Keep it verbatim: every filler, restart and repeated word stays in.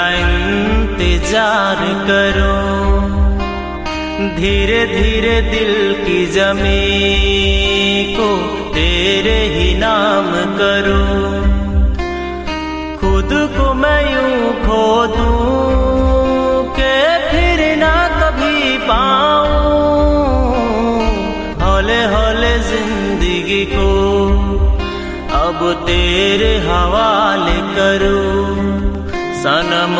इंतजार करो, धीरे धीरे दिल की जमीन को तेरे ही नाम करो। खुद को मैं यूं खो दूं के फिर ना कभी पाऊं, हौले हौले जिंदगी को अब तेरे हवाले करूं। सनम